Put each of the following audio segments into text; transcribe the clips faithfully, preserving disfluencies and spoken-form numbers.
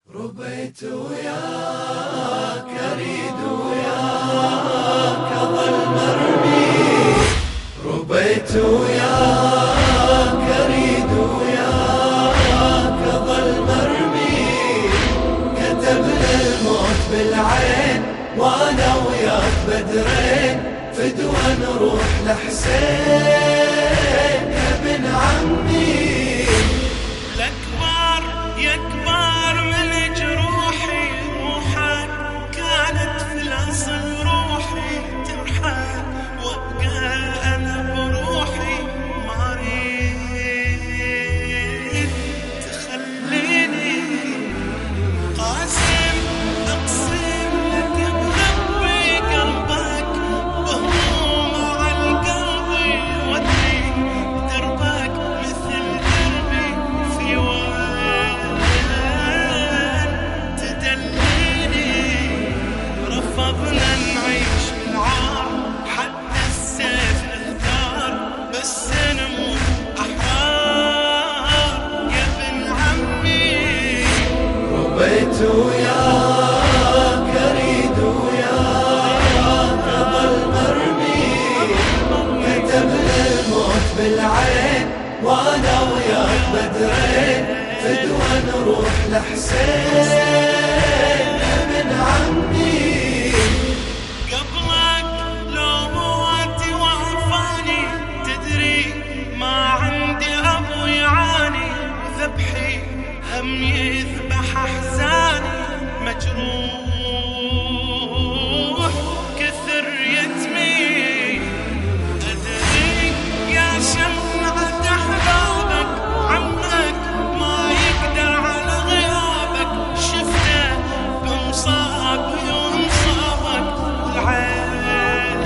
ربيت وياك أريد وياك ظل مرمي، ربيت وياك أريد وياك ظل مرمي، كتبنا الموت بالعين وانا وياك بدرين، فدوى نروح لحسين يا ابن عمي. الأكبر يكبر من جروحي، روحك كانت في الأصل روحي ترحل، وابقى أنا بروحي ما أريد تخليني. قاسم أقسم لك بربي قلبك بهموم على القلب ودي دربك مثل دربي في وين تدليني. رفضنا نعيش بالعار حتى السيف نختار، بس نموت أحرار يا ابن عمي. ربيت وياك أريد وياك ظل مرمي، كتبنا الموت بالعين وانا وياك بدرين، فدوى نروح لحسين يا ابن عمي. قبلك لو موتي وعفاني تدري ما عندي أبو يعاني، ذبحي هم يذبح أحزاني مجروح كثر يتمي. أدري يا شمعة أحبابك عمك ما يقدر على غيابك، شفته بمصاب يوم صابك العين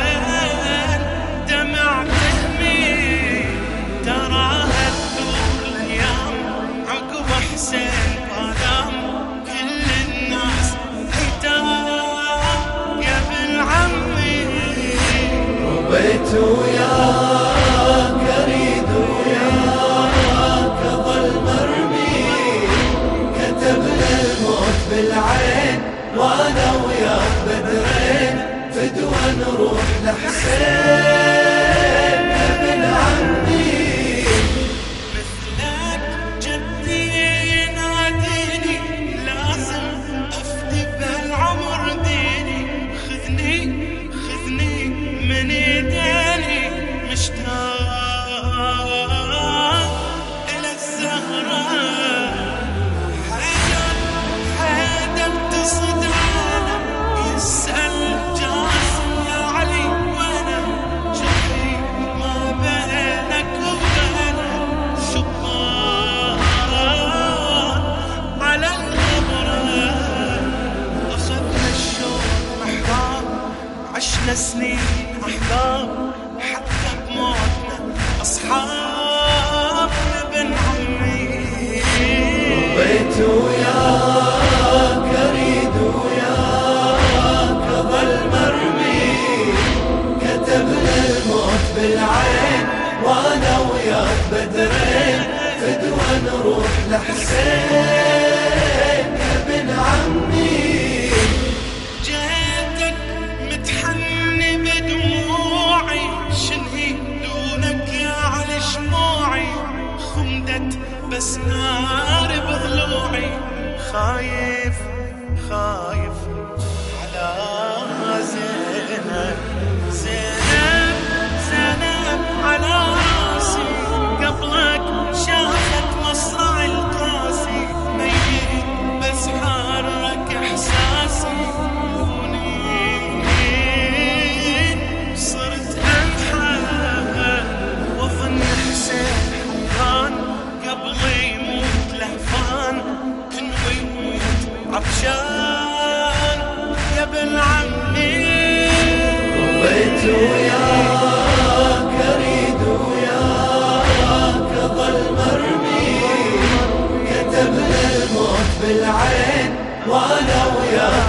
دمع تهمي. تراها تدور الأيام عقب حسين بادام، كل الناس ايتام يا ابن عمي. ربيت وياك أريد وياك ظل مرمي، كتبنا الموت بالعين وانا وياك بدرين، فدوى نروح لحسين يا ابن عمي. مثلك جدي يناديني لازم أفدي بهالعمر ديني، خذني خذني من ايديني مشتاق إلى الزهراء. حيدر حيدر تصد عالم يسأل جاسم يا علي وانا شقي ما بينك وبينه شبان على الغبرة. أخذنا الشوق محراب عشنا سنين أحباب، حتى بموتنا أصحاب ابن عمي. ربيت وياك أريد وياك ظل مرمي، كتبنا الموت بالعين وانا وياك بدرين، فدوى نروح لحسين يا ابن عمي. جيتك متحني بدموعي، شنهي دونك يا علي شموعي، خمدت بس نار بضلوعي. خايف خايف على زينب زينب زينب على راسي، قبلك شافت مصرع القاسي، ميت بس حرك احساسي. يونين صرت انحى واظن حسين حيران، قبل يموت لهفان انه يموت عطشان يا ابن عمي. ربيت وياك أريد وياك ظل مرمي، كتبنا الموت بالعين وانا وياك